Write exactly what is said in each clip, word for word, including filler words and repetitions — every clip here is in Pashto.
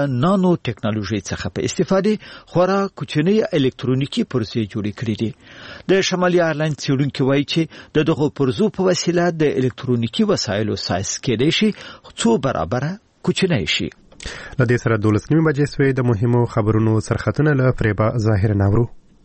نانو ټکنالوژي څخه په استفادې خورا کوچنی الکترونیکی پروسې جوړې کړې دي د شمالي ایرلند څېړونکي وایي چې د دغه پرزو په وسیله د الکترونیکی وسایلو سایز کېدای شي څو برابره کوچنی شي. لدې سره دولس نیمې بجې سوې د مهمو خبرونو سرختونه له فریبا ظاهر ناورو.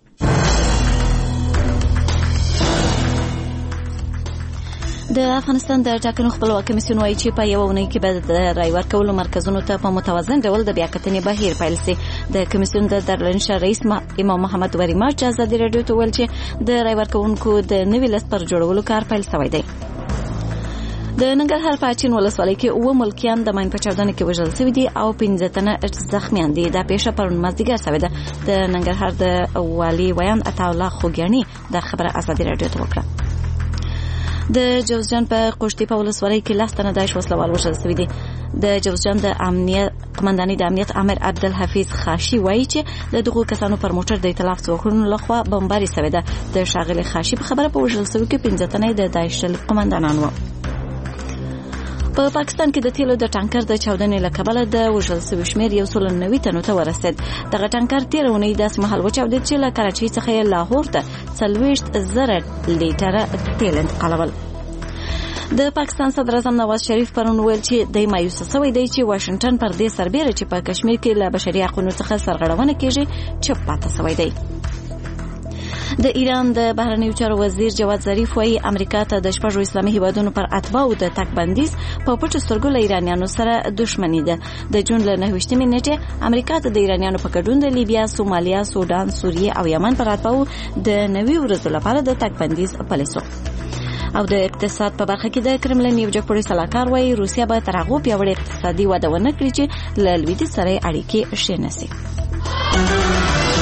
د افغانستان د ټاکنو خپلواک کمیسیون وایي چې په یو اونۍ کې به د رای ورکولو مرکزونو ته په متوازن ډول د بیاکتنې بهیر پیل شي. د کمیسیون د درلنشه رئیس امام محمد وریما چې ازادي راډیو ته ویل چې د رای ورکوونکو د نوي لیست پر جوړولو کار پیل شوی دی. د ننګرهار په اچین ولسوالۍ کې اوه ملکیان د ماین په چاودنه کې وژل شوي دي او پنځه تنه زخمیان دي. دا پیښه پرون مازدیګر شوې ده. د ننګرهار د والي ویان عطاالله خوګیاني د خبره ازادي راډیو ته وکړه. د جوزجان په قشتي په ولسوالۍ کې لس تنه داعش وسلوال وژل شوي دي. د جوزجان د امنیت قمنداني د امنیت امر عبدالحفیظ خاشي وایي چې د دغو کسانو پر موټر د ائتلاف ځواکونو لخوا بمباري شوې ده. د ښاغلي خاشي په خبره په وژل شویو کې پنځه تنه د داعش قمندانان وو. په پاکستان کې د تیلو د ټانکر د چاودنې له کبله د وژل شویو شمېر یو سل نوي تنو ته ورسېد. دغه ټانکر تېره اونۍ داسې مهال وچاودېد چې له کراچۍ څخه یې لاهور ته څلوېښت زره لیټره تیل انتقالول. د پاکستان صدر اعظم نواز شریف پرون ویل چې د مایوسه شوی دی چې واشنگټن پر دې سربېره چې په کشمیر کې له بشري حقوقو څخه سرغړونه کیږي چپ پاتې شوی دی. د ایران د بهرنیو چارو وزیر جواد ظریف وايي امریکا ته د شپږو اسلامي هیوادونو پر اتباعو د تګ بندیز په پټو سترګو له ایرانیانو سره دښمني ده. د جون له نهویشتمې نیټې امریکا ته د ایرانیانو په ګډون د لیبیا، سومالیا، سودان، سوریې او یمن پر اتباعو د نوي ورځو لپاره د تګ بندیز پلی شو. او د اقتصاد په برخه کې د کرملین یو جګپوړی سلاکار وايي روسیا به تر هغو پیاوړې اقتصادي وده ونه کړي چې له لویدیځ سره اړیکې ښې نشي.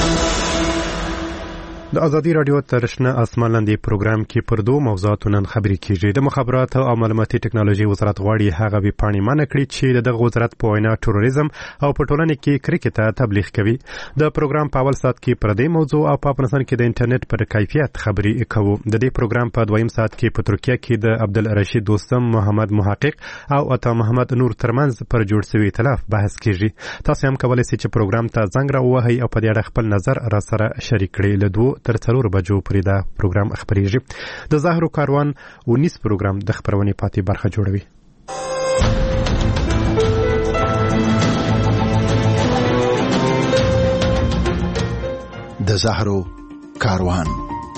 د ازادي راډیو تر شنه اسمان لاندې پروګرام کې پر دوه موضوعاتو نن خبرې کیږي. د مخابراتو او معلوماتي ټکنالوژي وزارت غواړي هغه ویبپاڼې منع کړي چې د دغه وزارت په وینا تروریزم او په ټولنه کې کرکې ته تبلیغ کوي. د پروګرام په اول ساعت کې پر دې موضوع او په افغانستان کې د انټرنیټ پر کیفیت خبرې کوو. د دې پروګرام په دویم ساعت کې په ترکیه کې د عبدالرشید دوستم، محمد محقق او عطا محمد نور ترمنځ پر جوړ شوی ائتلاف بحث کیږي. تاسو هم کولی شئ چې پروګرام ته زنګ راووهئ او په دې اړه خپل نظر را سره شریک کړئ. له دوه تر څلور بجو پورې دا پروګرام خبرېږي. د زهرو کاروان ونیس پروګرام د خبرونې پاتې برخه جوړوي. د زهرو کاروان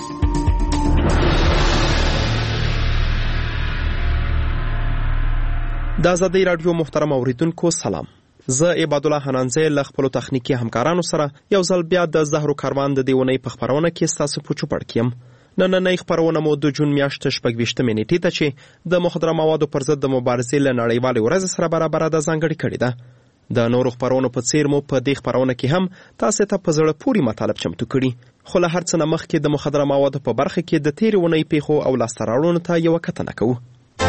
د ازادي راډیو محترم اوریدونکو سلام. زه عباد الله حنانزی له خپلو تخنیکي همکارانو سره یو ځل بیا د زهرو کاروان د دې اونۍ په خپرونه کې ستاسو په چوپړ کې یم. نننۍ خپرونه مو د جون میاشتې شپږویشتمې نیټې ته چې د مخدره موادو پر ضد د مبارزې له نړیوالې ورځې سره برابره ده ځانګړې کړې ده. د نورو خپرونو په څیر مو په دې خپرونه کې هم تاسو ته په زړه پورې مطالب چمتو کړي. خو له هر څه نه مخکې د مخدره موادو په برخه کې د تېرې اونۍ پیښو او لاسته راوړنو ته یوه کتنه کوو.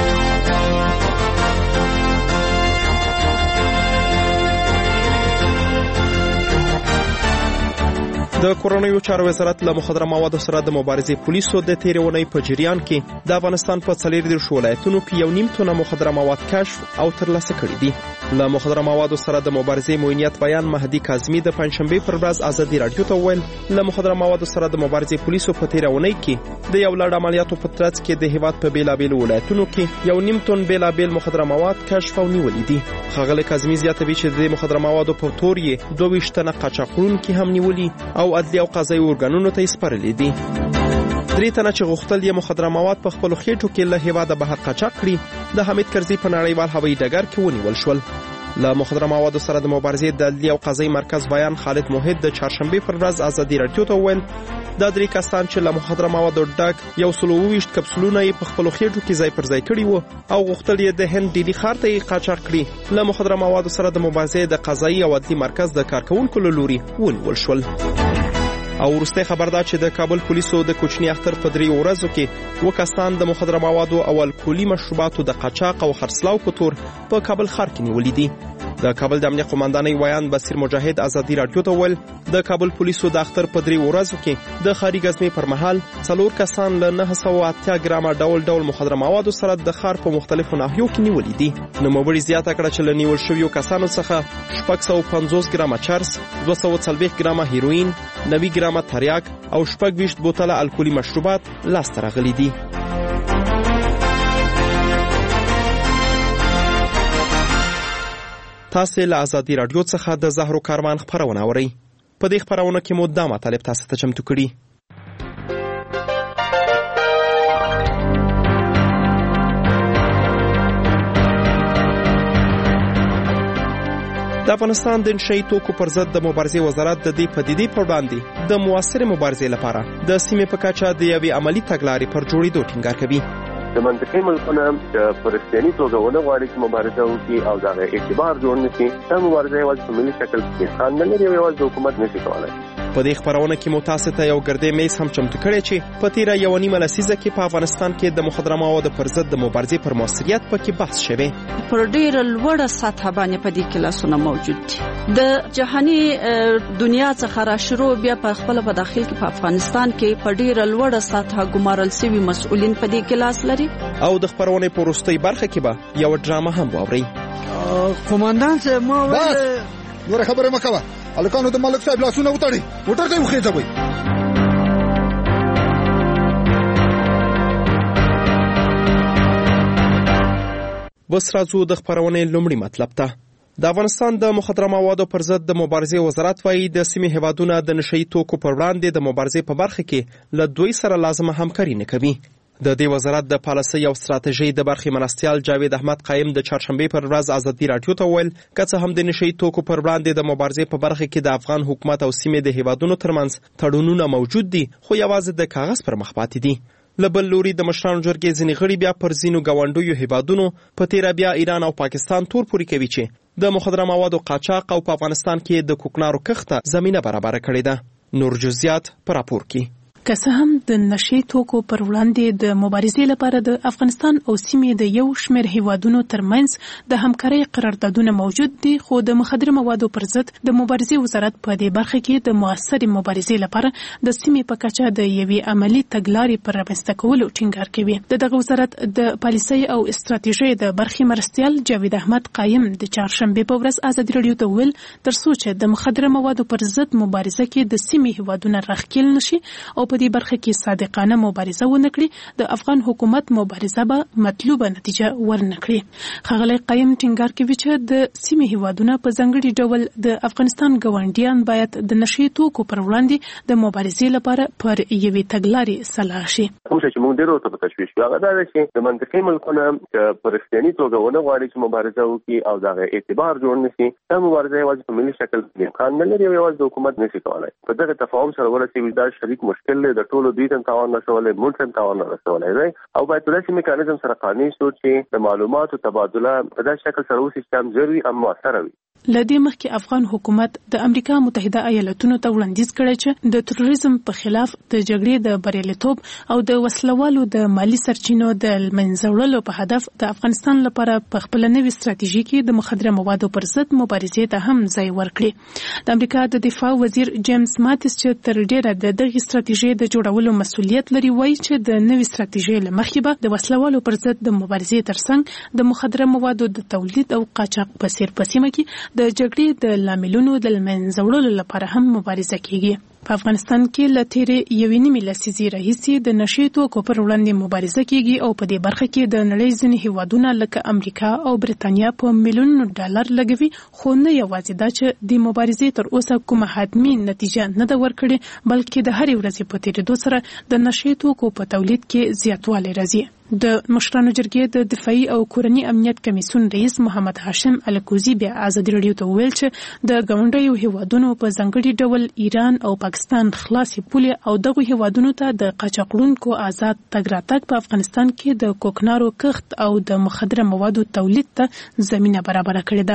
د کورنیو چارو وزارت له مخدره موادو سره د مبارزې پولیسو د تېرې اونۍ په جریان کې د افغانستان په څلور دېرش ولایتونو کې یو نیم تونه مخدره مواد کشف او ترلاسه کړي دي. له مخدره موادو سره د مبارزې معینیت بیان مهدي کاظمي د پنجشنبې پر ورځ ازادي راډیو ته وویل له مخدره موادو سره د مبارزې پولیسو په تېره اونۍ کې د یو لړ عملیاتو په ترڅ کې د هېواد په بېلابېلو ولایتونو کې یو نیم تون بېلابېل مخدره مواد کشف او نیولي دي. ښاغلی کاظمي زیاتوي چې د مخدره موادو په تور یې دوه ویشت تنه قاچاقونکي هم نیولي او عدلي او قضایي ارګانونو ته یې سپارلي دي. درې تنه چې غوښتل یې مخدره مواد په خپلو خېټو کې له هېواده بهر قاچاق کړي د حمید کرزي په نړیوال هوایي ډګر کې ونیول شول. له مخدره موادو سره د مبارزې د عدلي او قضایي مرکز بیان خالد موحد د چهارشنبې پر ورځ ازادي راډیو ته وویل دا درې کسان چې له مخدره موادو ډک یو سل اوه ویشت کپسولونه یې په خپلو خېټو کې ځای پر ځای کړي وو او غوښتل یې د هند ډیلي ښار ته یې قاچاق کړي. له مخدره موادو سره د مبارزې د قضایي او عدلي مرکز د کارکوونکو له لوري ونیول شول. او وروستی خبر دا چې د کابل پولیسو د کوچني اختر په دریو ورځو کې اووه کسان د مخدره موادو او الکولي مشروباتو د قاچاق او خرڅلاو په تور په کابل ښار کې نیولي دي. د کابل د امنیت قومندانۍ ویان بصیر مجاهد ازادي رادیو ته ویل د کابل پولیسو د اختر په درې ورځو کې د ښاري غزنې پر مهال څلور کسان له نهه سوه اتیا ګرامه ډول ډول مخدره موادو سره د ښار په مختلفو ناحیو کې نیولي دي. نوموړي زیاته کړه چې له نیول شویو کسانو څخه شپږ سوه پنځوس ګرامه چرس، دوه سوه څلوېښت ګرامه هیروین، نوي ګرامه تریاک او شپږ ویشت بوتله الکولي مشروبات لاسته راغلي دي. تاسو له ازادي رادیو څخه د زهرو کاروان خبرونه اورئ. په دې خبرونه کې مو دا مطالب تاسو ته چمتو کړي. د افغانستان د نشئی توکو پر ضد د مبارزې وزارت د دې پدیدې پر وړاندې د موثرې مبارزې لپاره د سیمې په کچه د یوې عملی تګلارې پر جوړېدو ټینګار کوي. د منطقي ملکونه چې په رښتینې توګه ونه غواړي چې مبارزه وکړي او دغه اعتبار جوړ نه کړي، دا مبارزه یوازې په ملي شکل کې خان نه لري او یوازې د حکومت نشي کولی. په دې خبرونه کې مو تاسو ته یو ګردې میز هم چمتو کړی چې په تیره یوه نیمه لسیزه کې په افغانستان کې د مخدره موادو پر ضد د مبارزې پر موثریت پکې بحث شوی. پر ډیره لوړه سطح باندې په دې کلاسونه موجود دي. د جهاني دنیا څخه را شروع بیا په خپل په داخل کې په افغانستان کې په ډیره لوړه سطح ګمارل شوي مسؤلین په دې کلاس لري. او د خبرونه په وروستۍ برخه کې به یو ډرامه هم واورئ. قومندان صاحب ما بس نور خبره مکوه، الکانو د ملک صاحب لاسونه وتړي، موټر ته وخېځوي. بس راځو د خبرونه لومړی مطلب ته. د افغانستان د مخدره موادو پر ضد د مبارزې وزارت وايي د سیمې هیوادونه د نشئی توکو پر وړاندې د مبارزې په برخه کې له دوی سره لازمه همکاري نه کوي. د دې وزارت د پالیسۍ او ستراتیژۍ د برخې مرستیال جاوید احمد قایم د چهارشنبې پر ورځ ازادي رادیو ته ویل که څه هم د نشئی توکو پر وړاندې د مبارزې په برخه کې د افغان حکومت او سیمې د هیوادونو ترمنځ تړونونه موجود دي، خو یوازې د کاغذ پر مخ پاتې دي. له بل لوري د مشرانو جرګې ځینې غړي بیا پر ځینو ګاونډیو هیوادونو په تیره بیا ایران او پاکستان تور پورې کوي چې د مخدره موادو قاچاق او په افغانستان کې د کوکنارو کښت زمینه برابره کړې ده. نور جزئیات په راپور کې. که څه هم د نشئی توکو پر وړاندې د مبارزې لپاره د افغانستان او سیمې د یو شمېر هیوادونو ترمنځ د همکارۍ قراردادونه موجود دي، خو د مخدره موادو پر ضد د مبارزې وزارت په دې برخه کې د موثرې مبارزې لپاره د سیمې په کچه د یوې عملی تګلارې پر رامنځته کولو ټینګار کوي. د دغه وزارت د پالیسۍ او استراتیژۍ د برخې مرستیال جاوید احمد قایم د چهارشنبې په ورځ ازادي رادیو ته ویل ترڅو چې د مخدره موادو پر ضد مبارزه کې د سیمې هیوادونه راښکیل نشي او په دې برخه کې صادقانه مبارزه ونه کړي، د افغان حکومت مبارزه به مطلوبه نتیجه ورنه کړي. ښاغلی قایم ټینګار کوي چې د سیمې هیوادونه په ځانګړي ډول د افغانستان ګاونډیان باید د نشئی توکو پر وړاندې د مبارزې لپاره پر یوې تګلارې سلاح شي. کوم چې موږ ډېر ورته تشویش کوو هغه دا دی چې د منطقي ملکونه چې په رښتینې توګه ونه غواړي چې مبارزه وکړي او دغه اعتبار جوړ نه شي، دا مبارزه یوازې په ملي شکل کې امکان نه لري او یوازې د حکومت نشي کولی. په دغه تفاهم سره ورسېږي دا شریک مشکل دی، د ټولو دوی ته تاوان رسولی، موږ ته تاوان رسولی دی او باید په داسې میکانیزم سره قانع شو چې د معلوماتو تبادله په داسې شکل سره وشي چې هم ضروري هم مؤثره وي. له دې مخکې افغان حکومت د امریکا متحده ایالاتونو ته وړاندیز کړی چې د تروریزم په خلاف د جګړې د بریالیتوب او د وسلوالو د مالی سرچینو د منځه وړلو په هدف د افغانستان لپاره په خپل نوې ستراتیژي کې د مخدره موادو پر ضد مبارزې ته هم ځای ورکړي. د امریکا د دفاع وزیر جیمز ماتیس چې تر ډیره د دغه ستراتیژي د جوړولو مسؤلیت لري وایي چې د نوې ستراتیژي له مخې به د وسلوالو پر ضد د مبارزې ترڅنګ د مخدره موادو د تولید او قاچاق په څیر په سیمه کې د جګړې د لاملونو د منځه وړلو لپاره هم مبارزه کیږي. په افغانستان کې له تیرې یوې نیمې لسیزې راهیسې د نشئی توکو پر وړاندې مبارزه کیږي او په دې برخه کې د نړۍ ځینې هیوادونه لکه امریکا او برېټانیا په میلیونونو ډالر لګوي، خو نه یوازې دا چې د مبارزې تر اوسه کومه حتمي نتیجه نه ده ورکړې، بلکې د هرې ورځې په تیریدو سره د نشئی توکو په تولید کې زیاتوالی راځي. د مشرانو جرګې د دفاعي او کورني امنیت کمیسیون رئیس محمد هاشم الکوزي بیا ازادي رادیو ته ویل چې د ګاونډیو هیوادونو په ځانګړي ډول ایران او پاکستان خلاصې پولې او دغه هیوادونو ته د قاچاقړونکو آزاد تګ راتګ په افغانستان کې د کوکنارو کښت او د مخدره موادو تولید ته زمینه برابره کړې ده.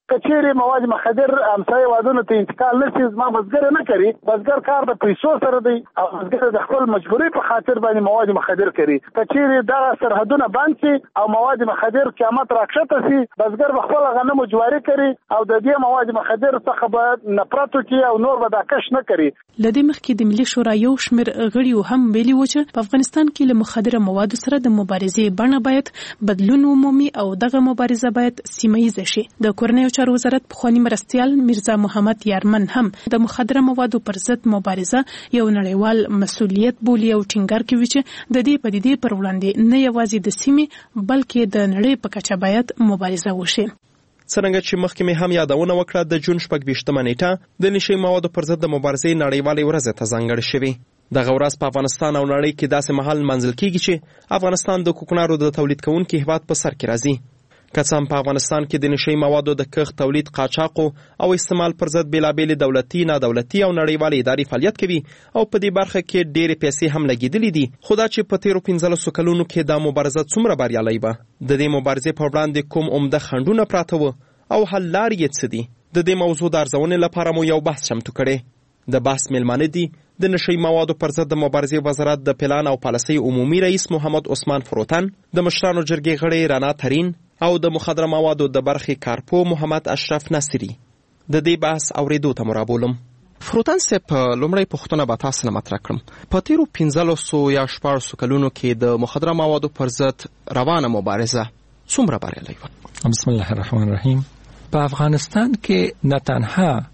کچېرې مواد مخدر همسایه هیوادونو ته انتقال نشي زما بزګر نه کوي بزګر کار د پیسو سره دی او بزګر د خپل مجبورۍ په خاطر باندې مواد مخدر کوي کچېرې دغه سرحدونه بند شي او مواد مخدر قیامت راکښته شي بزګر به خپل غنم جواري کوي او د دې مواد مخدر څخه به نفرت وکړي او نور به دا کش نه کوي. لدې مخکې د ملي شورا یو شمېر غړي هم ویلي و چې په افغانستان کې له مخدره موادو سره د مبارزې بڼه باید بدلون ومومي او دغه مبارزه باید سیمه ییزه شي. د کورنیو چارو وزارت پخوانی مرستیال میرزا محمد یارمن هم د مخدره موادو پر ضد مبارزه یو نړیوال مسؤلیت بولي او ټینګار کوي چې د دې پدیدې پر وړاندې نه یوازې د سیمې بلکې د نړۍ په کچه باید مبارزه وشي. څرنګه چې مخکې مې هم یادونه وکړه د جون شپږ ویشتمه نیټه د نشي موادو پر ضد د مبارزې نړیوالې ورځ ته ځانګړې شوې. دغه ورځ په افغانستان او نړۍ کې داسې مهال منځل کیږي چې افغانستان د کوکنارو د تولید کوونکي هیواد په سر کې راځي. که څه هم په افغانستان کې د نشي موادو د کښت تولید قاچاق او استعمال پر ضد بېلابېلې دولتي نادولتي او نړیوالې ادارې فعالیت کوي او په دې برخه کې ډېرې پیسې هم لګېدلې دي خو دا چې په تېرو پنځلسو کلونو کې دا مبارزه څومره بریالۍ وه د دې مبارزې په وړاندې کوم عمده خنډونه پراته وه او حل لارې یې څه دي د دې موضوع د ارزونې لپاره مو یو بحث چمتو کړی. د بحث میلمانه دي د نشي موادو پر ضد د مبارزې وزارت د پلان او پالیسۍ عمومي رئیس محمد عثمان فروتن د مشرانو جرګې غړی رانا ترین او د مخدره موادو د برخې کارپو محمد اشرف ناصری. د دې بحث اوریدو ته مرابولم. فروتن صاحب لومړی پوښتنه به تاسو نه مطرح کړم په تیرو پنځلسو یا شپاړسو کلونو کې د مخدره موادو پر ضد روانه مبارزه څومره بریالۍ وه؟ بسم الله الرحمن الرحیم. په افغانستان کې نه تنها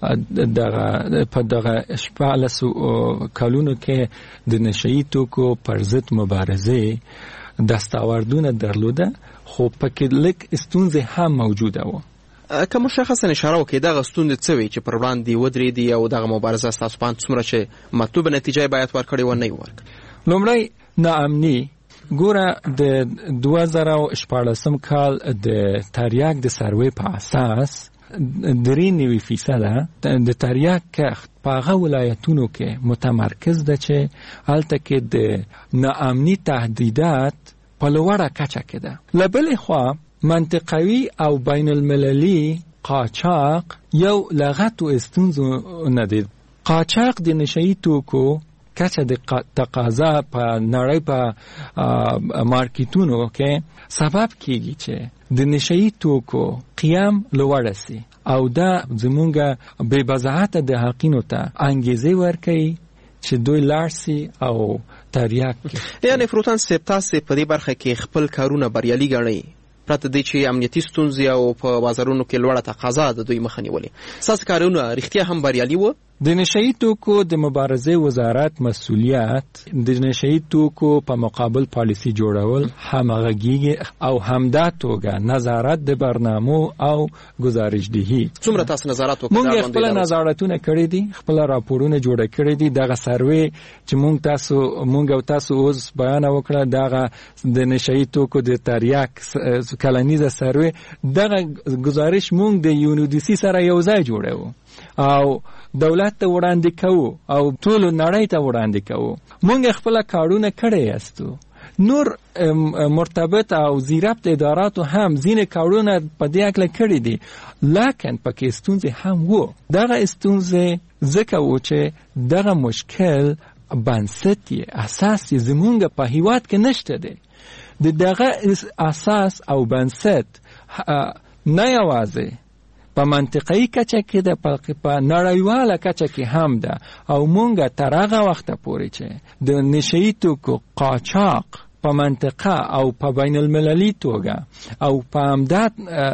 دغه په دغه شپاړسو کلونو کې د نشئی توکو پر ضد مبارزه دستاوردونه درلوده خو پکې لږ ستونزې هم موجوده وه. که مشخصا اشاره وکړئ دغه ستونزې څه وې چې پر وړاندې ودرېدې او دغه مبارزه ستاسو په اند څومره چې مطلوبه نتیجه یې باید ورکړې وه نه یې ورکړې؟ لومړی ناامني. ګوره د دوه زره شپاړسم کال د تریاک د سروې په اساس درې نوي فیصده د تریاک کښت په هغه ولایتونو کې متمرکز ده چې هلته کې د ناامني تهدیدات په لوړه کچه کې ده. له بلې خوا منطقوي او بین المللي قاچاق یو لغتو ستونزو نه دی. قاچاق د نشئی توکو کچه د تقاضا په نړۍ په مارکیټونو کې سبب کیږي چې د نشئی توکو قیام لوړ سي او دا زمونږ بې وضاحته د حقینو ته انګیزه ورکوي چې دوی لاړ سي او تریاک کوي. یعنې فروتن صاحب تاسې په دې برخه کې خپل کارونه بریالي ګڼئ پرته دې چې امنیتي ستونزې او په بازارونو کې لوړه تقاضا د دوی مخه نیولې. ستاسو کارونه رښتیا هم بریالي وه؟ د نشئی توکو د مبارزې وزارت مسؤلیت د نشئی توکو په مقابل پالیسی جوړول همغږي او همدا توګه نظارت د برنامو او گزارشدهي. څومره تاسو نظارت وکړئ؟ موږ خپل نظارتونه کړی دي خپل راپورونه جوړ کړی دي. دغه سروې چې موږ تاسو موږ او تاسو اوس بیان وکړه دغه د نشئی توکو د تریاک کلنیزه سروې دغه گزارش موږ د یونودیسی سره یو ځای جوړو او دولت ته وړاندې کوو او ټول نړۍ ته وړاندې کوو. موږ خپل کارونه کړی یاستو. نور مرتبط او زیربط اداراتو هم ځینې کارونه په دې اړه کړي دي لکن پکې ستونزې هم وو. دغه ستونزې ځکه و چې دغه مشکل بنسټ یې اساس یې زمونږ په هیواد کې نشته دی. د دغه اساس او بنسټ نه یوازې په منطقي کچه کې ده په نړیواله کچه کې هم ده او مونږ تر هغه وخته پورې چې د نشئی توکو قاچاق په منطقه او په بین المللي توګه او په همداد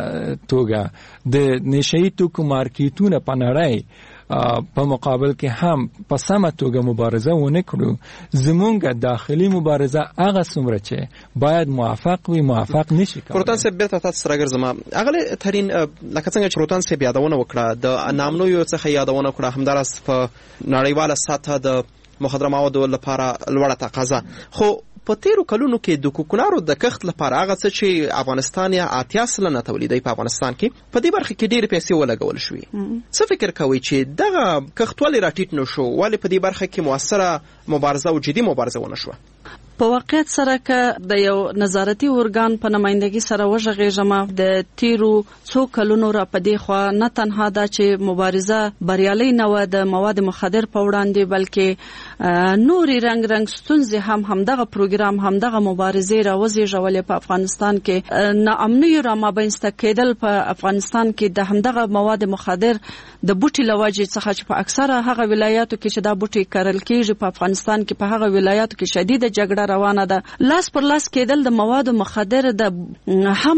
توګه د نشئی توکو مارکیټونه په نړۍ په مقابل کې هم په سمه توګه مبارزه ونه کړو زمونږ داخلي مبارزه هغه څومره چې باید موافق وي موافق نشي کولی. فروتن صاحب بیرته تاسو سره ګرځم. اغلی ترین لکه څنګه چې فروتن صاحب یادونه وکړه د نامنویو څخه یادونه وکړه همداراز په نړیواله سطحه د مخدره موادو لپاره لوړه تقاضا خو په تیرو کلونو کې د کوکنارو د کښت لپاره هغه څه چې افغانستان یا اتیا سلنه تولیدي په افغانستان کې په دې برخه کې ډېرې پیسې ولګول شوې. څه فکر کوئ چې دغه کښت ولې راټیټ نه شو؟ ولې په دې برخه کې مؤثره مبارزه او جدي مبارزه ونه شوه؟ په واقعیت سره که د یو نظارتي ارګان په نمائندګي سره وژغېږم د تیرو څو کلونو را پدې خو نه تنها دا چې مبارزه بریالي نه و د مواد مخدر په وړاندې بلکې نوري رنگ رنگ ستونزې هم همدغه پروګرام همدغه مبارزه را وزېږولې په افغانستان کې ناامني را مابینسته کېدل په افغانستان کې د همدغه مواد مخدر د بوټي لوجې څخه چې په اکثره هغه ولایاتو کې چې دا بوټي کرل کېږي په افغانستان کې په هغه ولایاتو کې شدید جګړه روانه ده لاس پر لاس کېدل د مواد مخدر د هم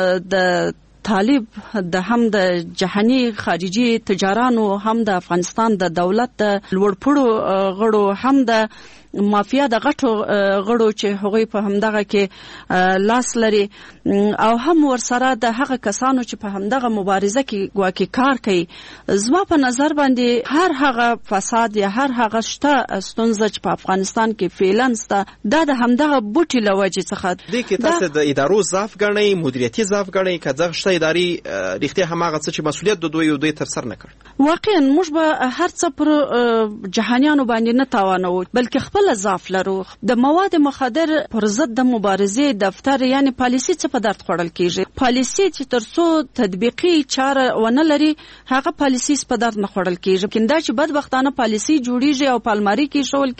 د طالب د هم د جهاني خارجي تجارانو هم د افغانستان د دولت د لوړپوړو غړو هم د مافیا د غټو غړو چې هغوی په همدغه کې لاس لري او هم ورسره د هغه کسانو چې په همدغه مبارزه کې ګواکې کار کوي زما په نظر باندې هر هغه فساد یا هر هغه شته ستونزه چې په افغانستان کې فعلا شته دا د همدغه بوټي له وجې څخه دې کې تاسو د ادارو ضعف ګڼئ مدیریتي ضعف ګڼئ که دغه شته اداري رښتیا هماغه څه چې مسؤلیت د دوی یو دوی تر سر نه کړ واقعا موږ به هر څه پر جهانیانو باندې نه تاوانو بلکې خپل اضاف لرو د مواد مخدر پر ضد د مبارزې دفتر یعنی پالیسی څه په درد خوړل کیږي پالیسی چې ترڅو تطبیقي چاره ونه لري هغه پالیسی په درد نه خوړل کیږي کیندا چې بدبختانه پالیسی جوړیږي او پالماری کې شول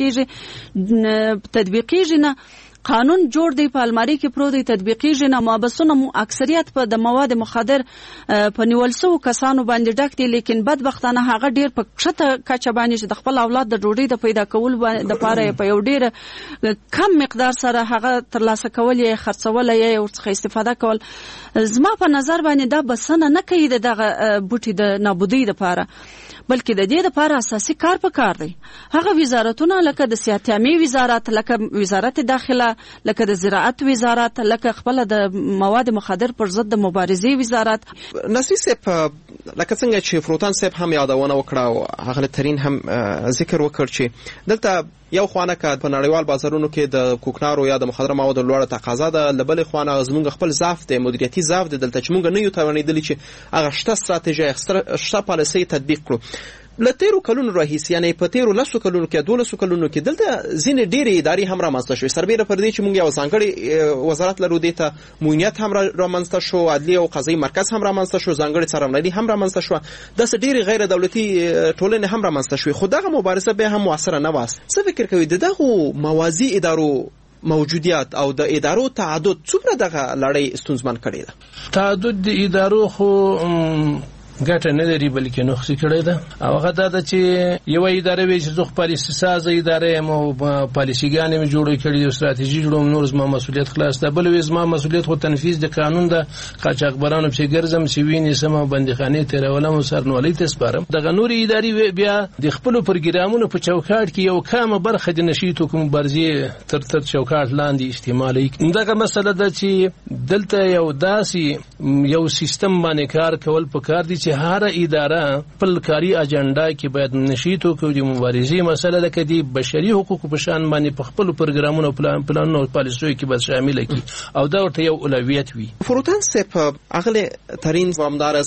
کیږي تطبیقي نه قانون جوړ دی په الماری کې پرو دی تطبیقي جنا مابسونه اکثریت په د مواد مخدر په نیول سو کسانو باندې ډک دي لیکن بدبختانه هغه ډیر په کښته کچه باندې چې د خپل اولاد د ډوډۍ د پیدا کول د پاره په یو ډیر کم مقدار سره هغه ترلاسه کول یې خرڅول یې ورڅخه استفاده کول زما په نظر باندې دا بسنه نه کوي دغه بوټي د نابودی د پاره بلکې د دې لپاره اساسي کار پکار دی هغه وزارتونه لکه د صحت عامه وزارت لکه وزارت داخله لکه د زراعت وزارت لکه خپل د مواد مخدر پر ضد د مبارزې وزارت نسیس په لکه څنګه چې فروتان صاحب هم یادونه وکړه او هغه ترين هم ذکر وکړ چې دلته یو خوانه که په نړیوال بازارونو کې د کوکنارو یا د مخدر موادو لوړه تقاضا ده لبل خوانه زمونږ خپل ضعف دی مدیریتي ضعف دی دلته چې مونږ نه یو توانېدلی چې هغه شته ستراتیژي شته پالیسي تطبیق کړو لتیرو کلونو راهیس یعنی په تیرو لسو کلونو کې دولسو کلونو کې دلته ځینې ډېرې ادارې هم رامنځته شوې سربیره پر دې چې مونږ یو ځانګړی وزارت لرو دې ته موینیت هم رامنځته شو عدلي او قضایي مرکز هم رامنځته شو ځانګړی څارنوالي هم رامنځته شو داسې ډېرې غیر دولتي ټولنې هم رامنځته شوې خو دغه مبارزه بیا هم موثره نه وه څه فکر کوي د دغو موازي ادارو موجودیت او د ادارو تعدد څومره دغه لړۍ ستونزمن کړې ده تعدد د ادارو خو ګټه نه لري بلکې نقص کړی ده او هغه دا چې یو اداره وي چې ځخ پالیسي ساز اداره مو پالیسيګانې مې جوړې کړې او ستراتیژي جوړوم نور زما مسؤلیت خلاص ده بل وې زما مسؤلیت خو تنفيذ د قانون ده قاچاقبرانو چې ګرځم چې ویني سم بندخانه تیرولم سرنولې تسپارم دغه نور اداري بیا د خپل پروګرامونو په چوکاټ کې یو کم برخه د نشیتو کوم برزي تر تر چوکاټ لاندې استعمالي دغه مسله ده چې دلته یو داسي یو سیستم باندې کار کول پکار دي چې هر اداره خپل کاری اجنډا کې باید نشیتو کوي د مبارزې مسله ده کدي بشري حقوق په شان باندې په خپل پروګرامونو پلان پلانونو او پالیسیو کې به شامل کړي او دا ورته یو اولویت وي فروتان سپ اغله ترين وامدارس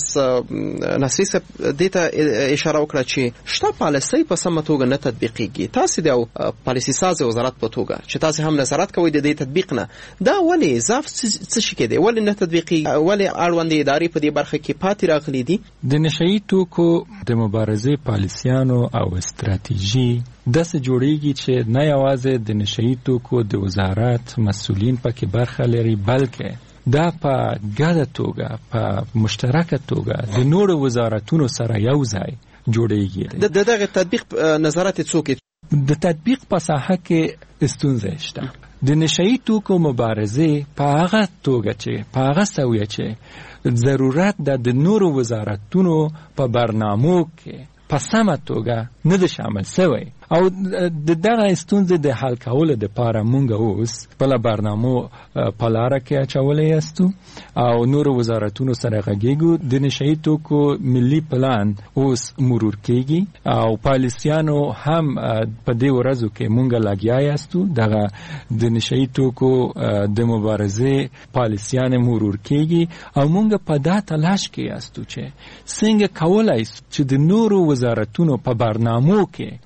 نسیس دیتا اشاره وکړه چې شته پالیسي په سمه توګه نه تطبیقيږي تاسو د پالیسي ساز وزارت په توګه چې تاسو هم نظارت کوئ د دې تطبیق نه دا ولې ضعف څه شي کېده ولې نه تطبیقي ولې اړوند ادارې په دې برخه کې پاتې راغلي دي د نشئی توکو د مبارزې پالیسیانو او استراتیژي داسې جوړیږي چې نه یوازې د نشئی توکو د وزارت مسؤلین پکې برخه لري بلکې دا په ګډه توګه په مشترکه توګه د نورو وزارتونو سره یو ځای جوړیږي د دغه تطبیق نظارت څوک د تطبیق په ساحه کې ستونزې شته د نشئی توکو مبارزې په هغه توګه چې په هغه سویه چې ضرورت د نورو وزارتونو په برنامو کې په سمه توګه نه ده شامل شوی او د دغه ستونزې د حل کولو لپاره موږ اوس په برنامو په لاره کې اچولې یاستو او نور وزارتونو سره غږیږو د نشئی توکو ملي پلان اوس مرور کیږي او پالیسیانو هم په دې ورځو کې موږ لګیا یاستو دغه د نشئی توکو د مبارزې پالیسیان مرور کیږي او موږ په دا تلاش کې یاستو چې څنګه کولای چې د نور وزارتونو په برنامو کې نشئی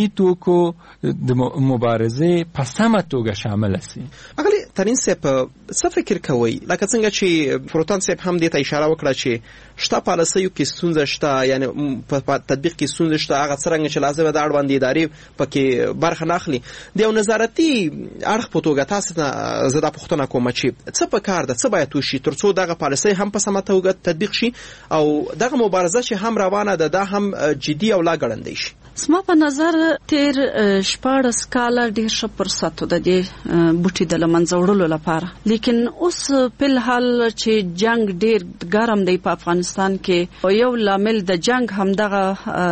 نشئی توکو د مبارزې په سمه توګه شامل شي. اغلی ترین صاحب څه فکر کوي لکه څنګه چې فروتان صاحب هم دې ته اشاره وکړه چې شته پالیسیو کې ستونزه شته یعنی په تطبیق کې ستونزه شته هغه څرنګه چې لازمه د اړوند ادارې پکې برخه نه اخلي د یو نظارتي اړخ په توګه تاسو ته زه دا پوښتنه کوم چې څه په کار ده څه باید وشي ترڅو دغه پالیسي هم په سمه توګه تطبیق شي او دغه مبارزه چې هم روانه ده دا هم جدي او لا ګړندۍ شي. زما په نظر تیر شپاړس کاله ډېر ښه فرصت و د دې بوټي د له منځه وړلو لپاره، لیکن اوس په الحال چې جنگ ډېر ګرم دی په افغانستان کې او یو لامل د جنگ همدغه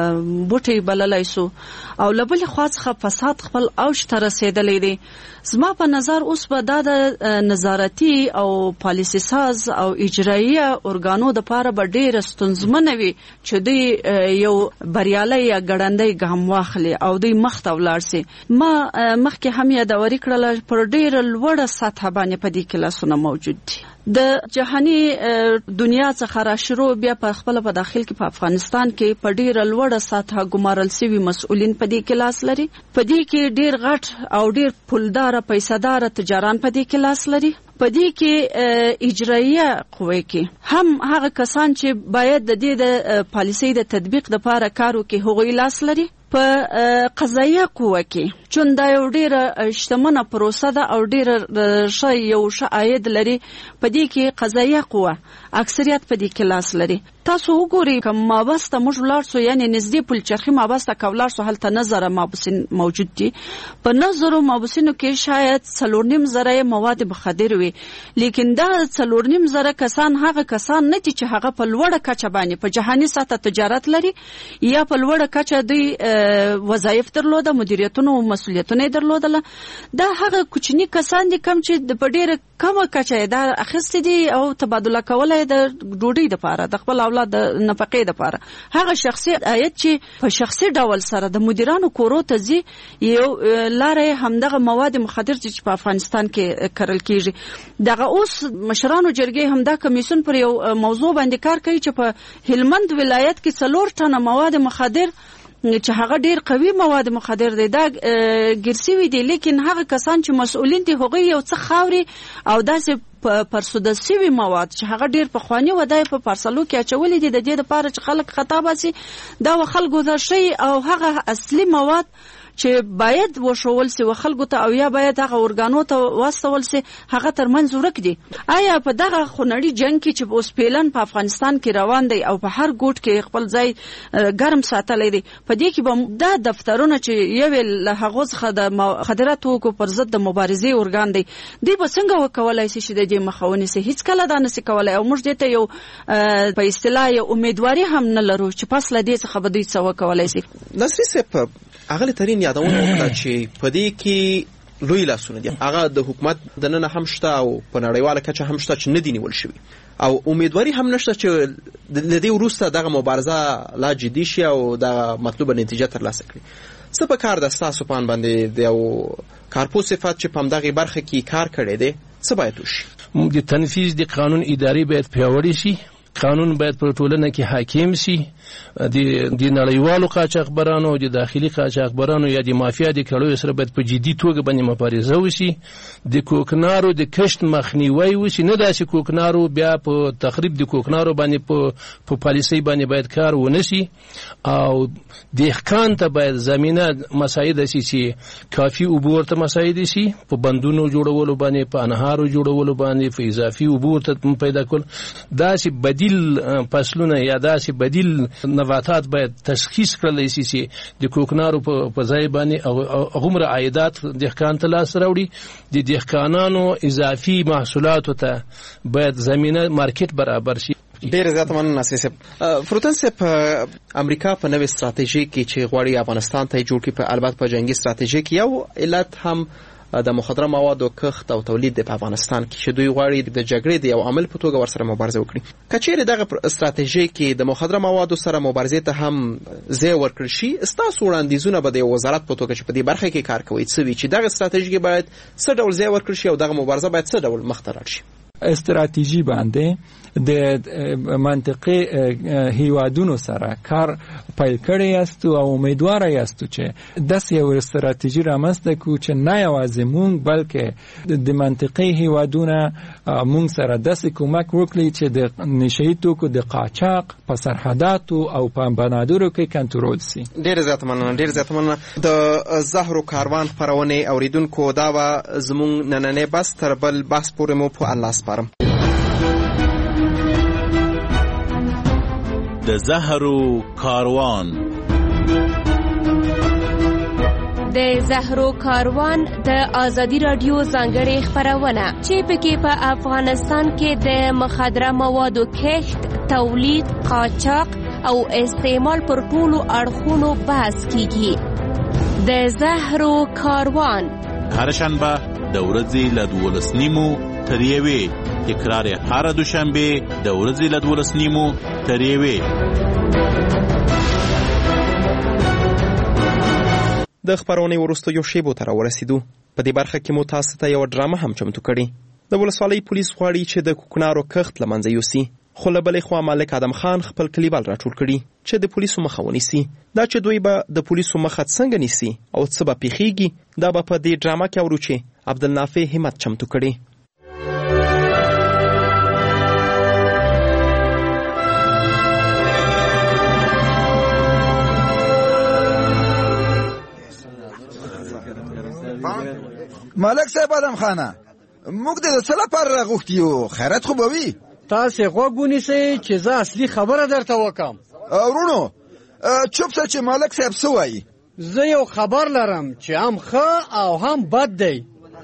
بوټي بللی سو او له بلې خوا څخه فساد خپل اوج ته رسېدلی دی. زما په نظر اوس به دا د نظارتي او پالیسي ساز او اجرایي ارګانو دپاره به ډېره ستونزمنه وي چې دوی یو بریالی یا ګړندی ګام واخلي او دوی مخته ولاړ سي. ما مخکې هم یادوري کړله پر ډېره لوړه سطحه باندې په دې کې لاسونه موجود دي. د جهاني دنیا څخه را شروع بیا په خپل په داخل کې په افغانستان کې په ډیره لوړه سطحه ګمارل شوي مسؤلین په دې کې لاس لري، په دې کې ډیر غټ او ډیر پولدار پیسادار تجاران په دې کې لاس لري، په دې کې اجرایه قوه کې هم هغه کسان چې باید د دې د پالیسۍ د تطبیق لپاره کار وکړي هغوی لاس لري، په قضایه قوه کې چون دا یو ډیره شتمنه پروسه ده او ډیره ښه یو ښه عاید لري، په دې کې قضایه قوه اکثریت په دې کې لاس لري. تاسو وګورئ که مابسته موږ ولاړ سو یعنی نږدې پلچرخي مابسته که ولاړ سو هلته نه زره مابوسین موجود دي، په نه زرو مابوسینو کې شاید څلور نیم زره مواد مخدر وي، لیکن دا څلور نیم زره کسان هغه کسان نه دي چې هغه په لوړه کچه باندې په جهاني سطحه تجارت لري یا په لوړه کچه دوی وظایف درلوده، مدیریتونه او مسؤلیتونه درلودله. دا هغه کوچني کسان دي کم چې په ډیره کمه کچه دا اخیستي دي او تبادله کولای د ډوډۍ لپاره د خپل اولاد د نفقې لپاره. هغه شخصي عاید چې په شخصي ډول سره د مدیرانو کورو ته ځي یو لارې همدغه مواد مخدر چې په افغانستان کې کرل کیږي. دغه اوس مشرانو جرګې همدا کمیسیون پر یو موضوع باندې کار کوي چې په هلمند ولایت کې څلور ټنه مواد مخدر چې هغه ډیر قوي مواد مخدر دي دا ګرسي دي، لیکن هغه کسان چې مسؤلین دي هغه یو څه خاوري او داسې پرسوده سوي مواد چې هغه ډیر په خواني ودای په پارسلو کې اچولې دي د دې لپاره چې خلک خطا باسي دا خلکو ته شي او هغه اصلي مواد چې باید وشول سي و خلکو ته او یا باید هغه ارګانو ته واستول سي هغه ترمنځ ورک دي. آیا په دغه خونړي جنگ کې چې اوس پیلن په افغانستان کې روان دی او په هر ګوټ کې خپل ځای ګرم ساتلی دی، په دې کې به دا دفترونه چې یو له هغو څخه د مخدراتو پر ضد د مبارزې ارګان دی دوی به څنګه وکولای شي چې د دې مخه ونیسي؟ هیڅکله دا نشي کولای او موږ دې ته یو په اصطلاح یو امیدواري هم نه لرو چې پس له دې څخه به دوی څه وکولای شي. نصري صاحب اغلی ترین یادونه وکړه چې په دې کې لوی لاسونه دي، هغه د حکومت د نن هم شته او په نړیواله کچه هم شته چې نه دي نیول شوي او امیدواري هم نشته چې د دې وروسته دغه مبارزه لا جدي شي او د مطلوبه نتیجه ترلاسه کړي. څه په کار ده ستاسو په اند باندې د یو کارپوه صفت چې په همدغې برخه کې کار کړی دی څه باید وشي؟ د تنفیذ د قانون اداري باید پیاوړی شي، قانون باید په ټولنه کې حاکم شي، د نړیوالو قاچاقبرانو او د داخلي قاچاقبرانو یا د مافیا د کړیو سره باید په جدي توګه باندې مبارزه وشي، د کوکنارو د کشت مخنیوی وشي، نه داسې کوکنارو بیا په تخریب د کوکنارو باندې په په پالیسۍ باندې باید کار ونشي او دهقان ته باید زمینه مساعد شي چې کافي اوبه ورته مساعد شي، په بندونو جوړولو باندې په انهارو جوړولو باندې په اضافي اوبه ورته پیدا کول، داسې بدیل فصلونه یا داسې بدیل نباتات باید تشخیص کړل شي چې د کوکنارو په ځای باندې هغومره عایدات دهقان ته لاس راوړي، د دهقانانو اضافي محصولاتو ته باید زمینه مارکیټ برابر شي. ډېر زیات مننه ناصر صاحب. فروتن صاحب امریکا په نوې ستراتیژي کې چې غواړي افغانستان ته جوړ کړي په البته په جنگي ستراتیژي کې یو علت هم د مخدره موادو کښت او تولید د افغانستان کې چې دوی غواړي د جګړې د یو عامل په توګه ورسره مبارزه وکړي. که چیرې دغه ستراتیژي کې د مخدره موادو سره مبارزې ته هم ځای ورکړل شي، ستاسو وړاندیزونه به د یو وزارت په توګه چې په دې برخه کې کار کوي څه وي چې دغه ستراتیژي باید څه ډول ځای ورکړل شي او دغه مبارزه باید څه ډول مخ ته لاړ شي؟ استراتیژي باندې د منطقي هیوادونو سره کار پیل کړی یاست او امیدوار یاست چې داسې یو استراتیژي رامنځته کړو چې نه یوازې مونږ بلکې د منطقي هیوادونو مونږ سره داسې کومک وکړي چې د نشهیي توکو د قاچاق په سرحداتو او په بنادرو کې کنټرول سي. ډېر زیات مننه ډېر زیات مننه. د زهرو کاروان خپرونې اوریدونکو دا و زموږ نننی بس تر بل بحث پورې مو په الله سپارم. د زهرو کاروان د زهرو کاروان د آزادی رادیو ځانګړې خپرونه چې پکې په افغانستان کې د مخدره موادو کښت، تولید، قاچاق او استعمال پر ټولو اړخونو بحث کیږي. د زهرو کاروان هر شنبه د ورځې له دولس نیمو تر یوې، تکرار یې هر دوشنبه د ورځې له دولس نیمو تر یوې. د خبرونې وروستیو شیبو ته راورسېدو. په دې برخه کې مو تاسو ته یوه ډرامه هم چمتو کړې. د ولسوالۍ پولیس غواړي چې د کوکنارو کښت له منځه یوسي، خو له بلې خوا ملک ادم خان خپل کلیوال راټول کړي چې د پولیسو مخه ونیسي. دا چې دوی به د پولیسو مخه څنګه نیسي او څه به پیښیږي دا به په دې ډرامه کې اورو چې عبدالنافع همت چمتو کړي. ملک صاحب ادم خانه، موږ د څه لپاره راغوښتي یو؟ خیرات خو به وي. تاسې غوږ ونیسئ چې زه اصلي خبره درته وکړم. ورونو چوپ شه چې ملک صاحب څه وایي. زه یو خبر لرم چې هم ښه او هم بد دی.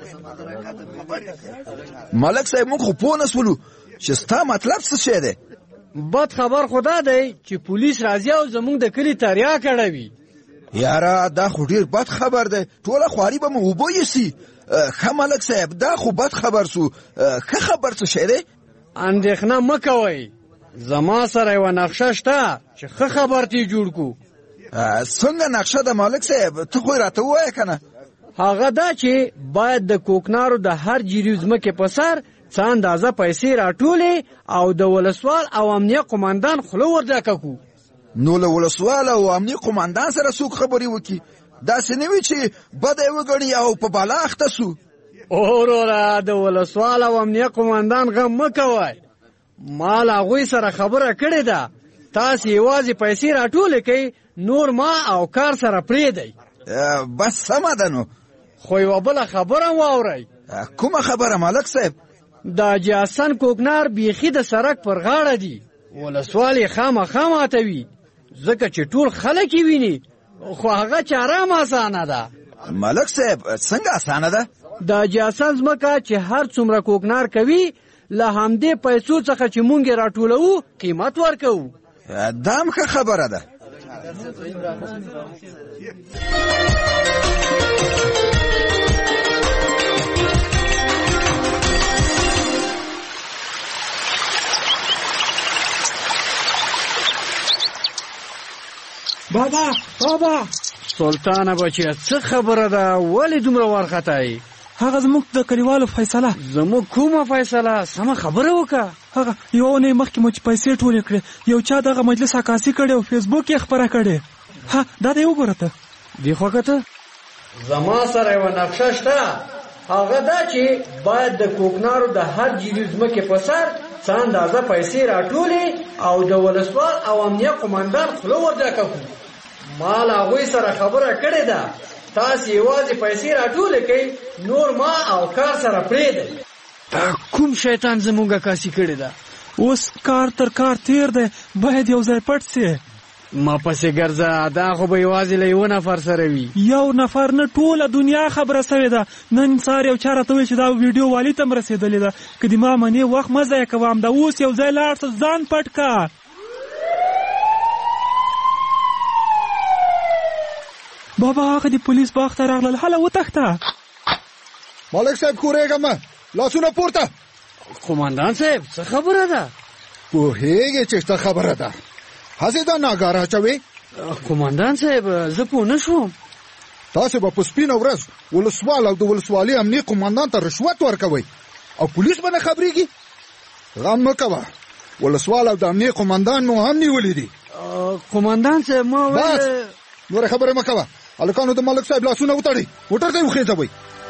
ملک صاحب موږ خو پوه نه شولو چې ستا مطلب څه شی دی. بد خبر خو دا دی چې پولیس راځي او زموږ د کلي تریا کړوي. یاره دا خو ډیر بد خبر دی. ټوله خواري به مو اوبه یوسي. ښه ملک صاحب دا خو بد خبر سو. ښه خبر څه شی دی؟ اندېښنه مه کوئ، زما سره یوه نقشه شته چې ښه خبر ترې جوړ کړو. څنګه نقشه ده ملک صاحب؟ ته خو یې راته ووایه که نه. هغه دا چې باید د کوکنارو د هر جریب ځمکې په سر څه اندازه پیسې راټولې او د ولسوال او امنیه قمندان خوله ورډکه کړو. نو له ولسوال او امنیه قمندان سره څوک خبرې وکړي؟ داسې نه وي چې بده یې وګڼي او په بالا اخته سو. وروره د ولسوال او امنیه قمندان غم مه کوئ، ما له هغوی سره خبره کړې ده. تاسې یوازې پیسې راټولې کوئ، نور ما او کار سره پرېږدئ. بس سمه ده نو. خو یوه بله خبره واورئ. کومه خبره ملک صاحب؟ د حاجي حسن کوکنار بیخي د سړک پر غاړه دي. ولسوال یې خامخا ماتوي ځکه چې ټول خلک یې ویني، خو هغه چاره هم اسانه ده. ملک صاحب څنګه اسانه ده؟ د حاجي حسن ځمکه چې هر څومره کوکنار کوي له همدې پیسو څخه چې مونږ یې راټولوو قیمت ورکوو. دا هم ښه خبره ده. بابا بابا سلطانه بچیه څه خبره ده؟ ولې دومره وارخطایي؟ هغه زموږ د کلیوالو فیصله. زموږ کومه فیصله؟ سمه خبره وکړه. هغه یوه اونۍ مخکې مو چې پیسې ټولې کړې، یو چا دغه مجلس عکاسي کړې او فیسبوک یې خپره کړې. ها دا دی وګوره ته. دې خوا کته. زما سره یوه نقشه شته. هغه دا چې باید د کوکنارو د هر جریب ځمکې په سر څه اندازه پیسې راټولې او د ولسوال او امنیه قمندان خوله ورډکه کړو. ما له هغوی سره خبره کړې ده. تاسې یوازې پیسې راټولې کوئ، نور ما او کار سره پرېږدئ. دا کوم شیطان زموږ عکاسي کړې ده؟ اوس کار تر کار تیر دی، باید یو ځای پټ سي. ما پسې ګرځه، دا خو به یوازې له یوه نفر سره وي. یو نفر نه، ټوله دنیا خبره سوې ده. نن سهار یو چا راته وویل چې دا ویډیو والي ته م رسېدلې ده. که د ما منې وخت مه ضایع کوه، همدا اوس یو ځای لاړ شه، ځان پټ که. بابا هغه د پولیس باغ ته راغلل، هله وتښته. ملک صاحب کورېږه مه، لاسونه پورته. قمندان صاحب څه خبره ده؟ پوهېږې چې څه خبره ده؟ هسې دا ناګاره اچوې. قمندان صاحب زه پوه نه شوم. تاسې به په سپینه ورځ ولسوال او د ولسوالي امنیه قمندان ته رشوت ورکوئ او پولیس به نه خبرېږي. غم مه کوه ولسوال او د امنیه قومندان مو هم نیولې دي قومندان صاحب ما بس نور خبره مه کوه هلکانو د ملک صاحب لاسونه وتړئ موټر ته یې وخېځوئ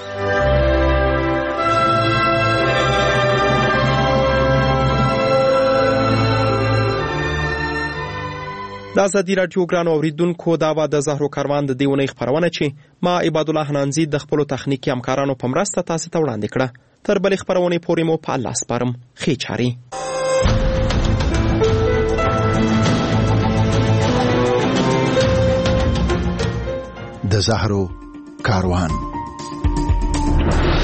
د ازادي راډیو ګرانو اوریدونکو دا وه د زهرو کاروان د دې اونۍ خپرونه چې ما عباد الله حنانزي د خپلو تخنیکي همکارانو په مرسته تاسې ته وړاندې کړه. تر بلې خپرونې پورې مو په الله سپارم. ښې چارې. د زهرو کاروان